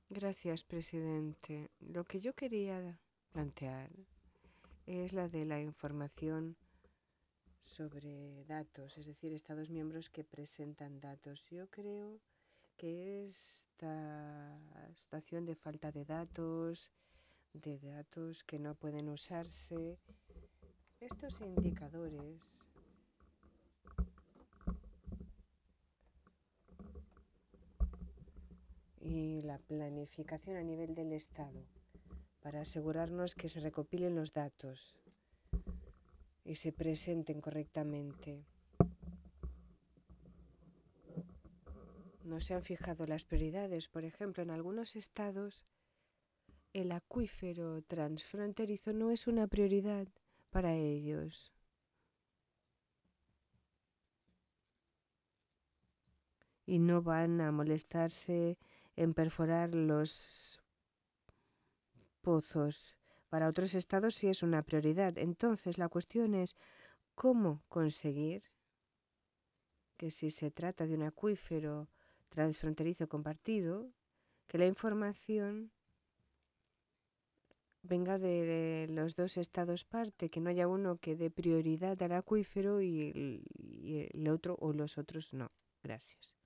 Gracias, presidente. Lo que yo quería plantear es la de la información sobre datos, es decir, Estados miembros que presentan datos. Yo creo que esta situación de falta de datos que no pueden usarse, estos indicadores y la planificación a nivel del Estado para asegurarnos que se recopilen los datos y se presenten correctamente. No se han fijado las prioridades. Por ejemplo, en algunos estados el acuífero transfronterizo no es una prioridad para ellos. Y no van a molestarse en perforar los pozos. Para otros estados sí es una prioridad. Entonces la cuestión es cómo conseguir que si se trata de un acuífero transfronterizo compartido, que la información venga de los dos estados parte, que no haya uno que dé prioridad al acuífero y el otro o los otros no. Gracias.